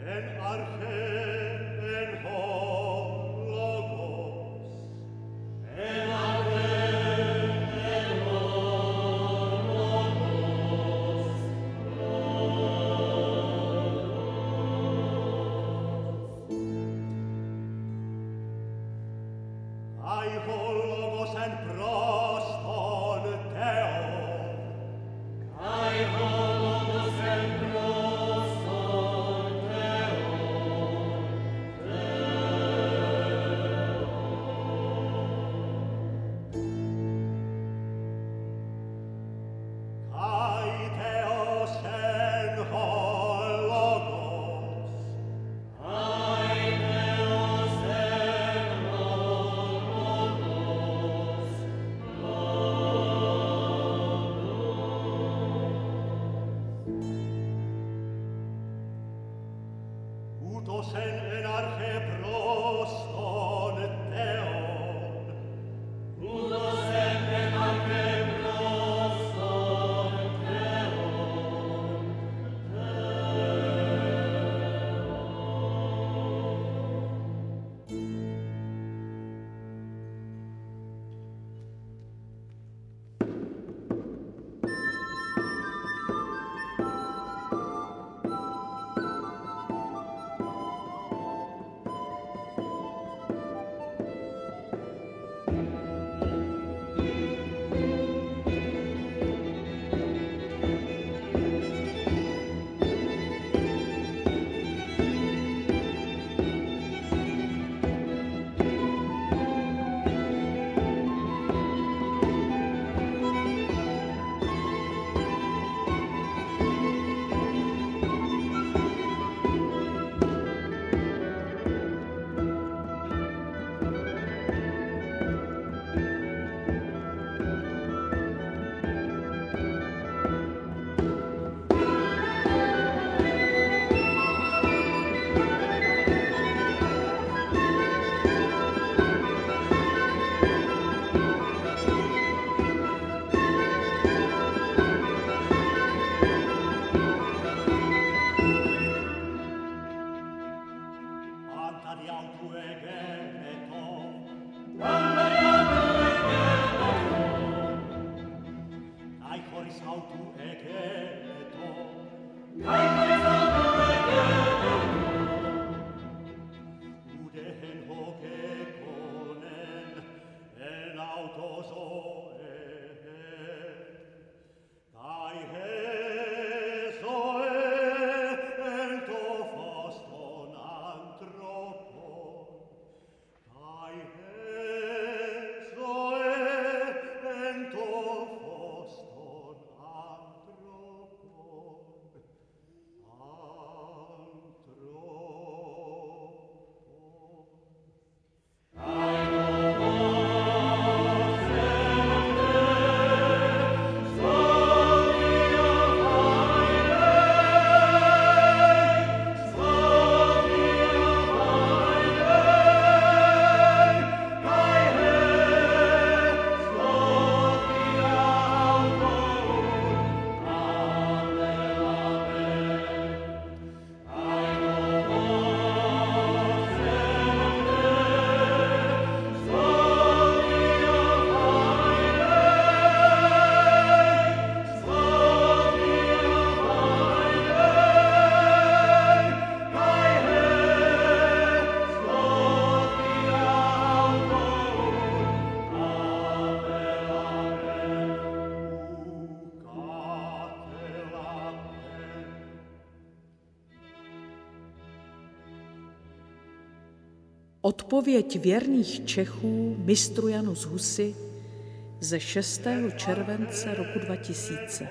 Odpověď věrných Čechů mistru Janu z Husy ze 6. července roku 2000.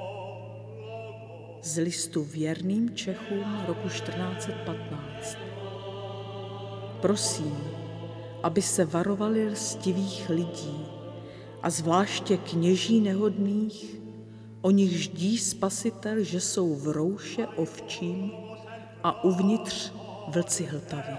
Z listu věrným Čechům roku 1415. Prosím, aby se varovali lstivých lidí a zvláště kněží nehodných, o nich ždí Spasitel, že jsou v rouše ovčím a uvnitř vlci hltaví.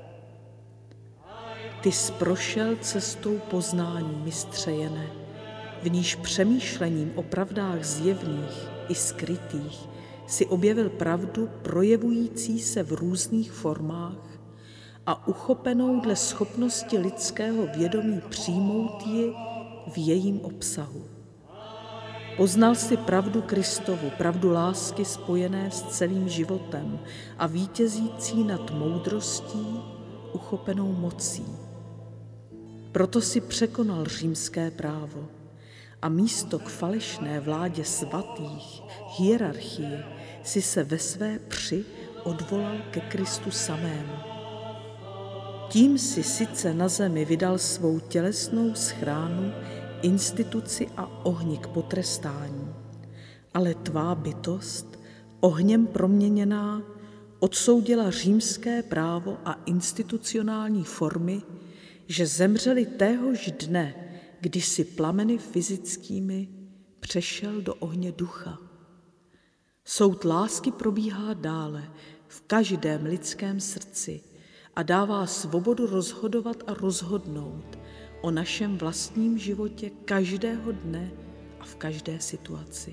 Ty jsi prošel cestou poznání, mistře Jene, v níž přemýšlením o pravdách zjevných i skrytých si objevil pravdu projevující se v různých formách a uchopenou dle schopnosti lidského vědomí přijmout ji v jejím obsahu. Poznal si pravdu Kristovu, pravdu lásky spojené s celým životem a vítězící nad moudrostí, uchopenou mocí. Proto si překonal římské právo a místo k falešné vládě svatých, hierarchii, si se ve své při odvolal ke Kristu samému. Tím si sice na zemi vydal svou tělesnou schránu, instituci a ohni k potrestání, ale tvá bytost, ohněm proměněná, odsoudila římské právo a institucionální formy, že zemřeli téhož dne, kdy si plameny fyzickými přešel do ohně ducha. Soud lásky probíhá dále v každém lidském srdci a dává svobodu rozhodovat a rozhodnout o našem vlastním životě každého dne a v každé situaci.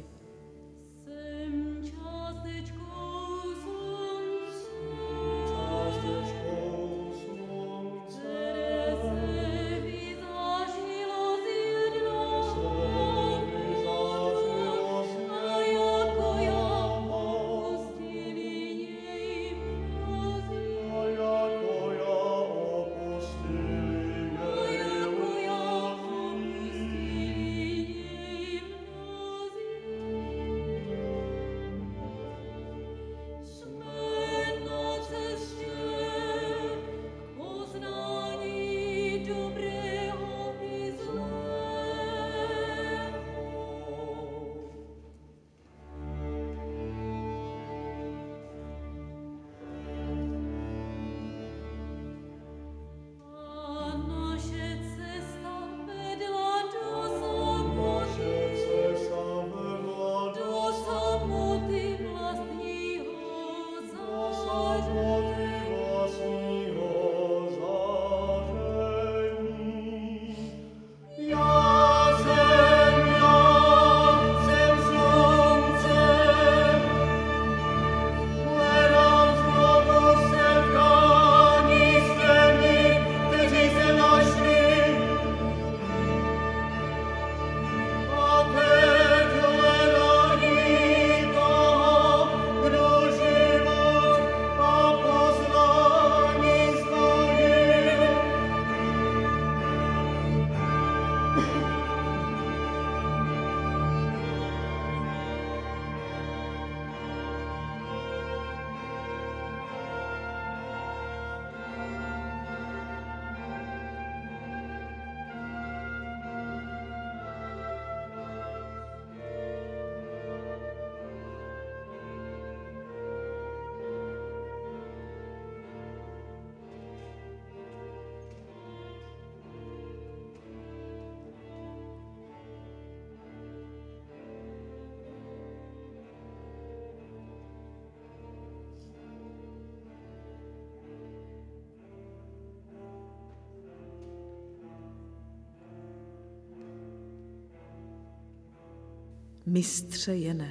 Mistře Jene,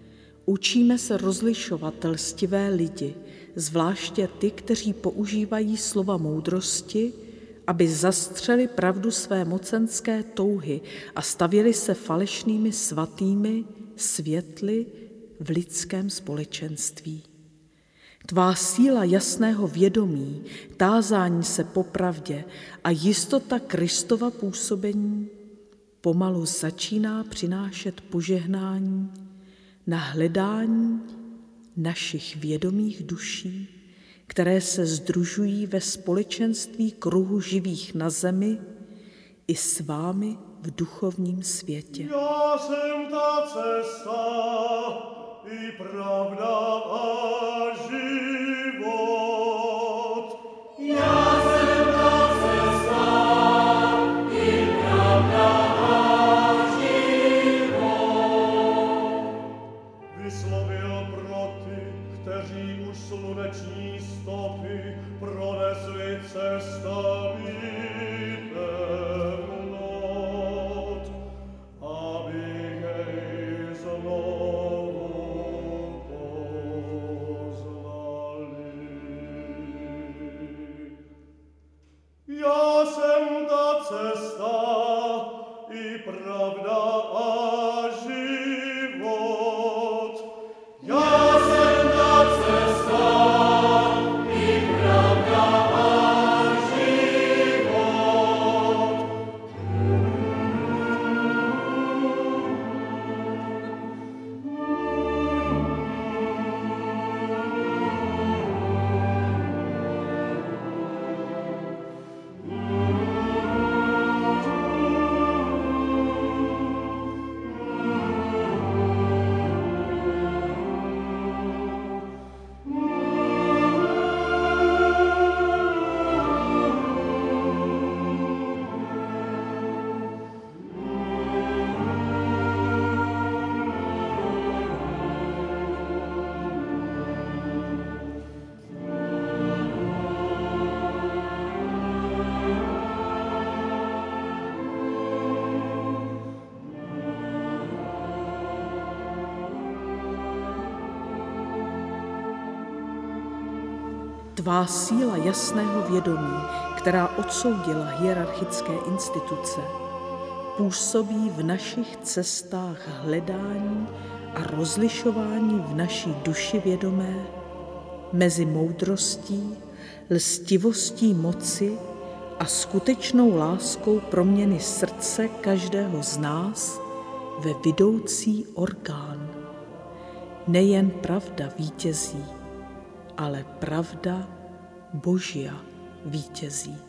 učíme se rozlišovat lstivé lidi, zvláště ty, kteří používají slova moudrosti, aby zastřeli pravdu své mocenské touhy a stavěli se falešnými svatými světly v lidském společenství. Tvá síla jasného vědomí, tázání se po pravdě a jistota Kristova působení pomalu začíná přinášet požehnání na hledání našich vědomých duší, které se sdružují ve společenství kruhu živých na zemi i s vámi v duchovním světě. Já jsem ta cesta i pravda a život. Já jsem ta cesta i pravda a život. Vyslovil pro ty, kteří už sluneční stopy pronesli cestami temnot, aby jej znovu poznal. Tvá síla jasného vědomí, která odsoudila hierarchické instituce, působí v našich cestách hledání a rozlišování v naší duši vědomé mezi moudrostí, lstivostí moci a skutečnou láskou proměny srdce každého z nás ve vidoucí orgán. Nejen pravda vítězí, ale pravda Božia vítězí.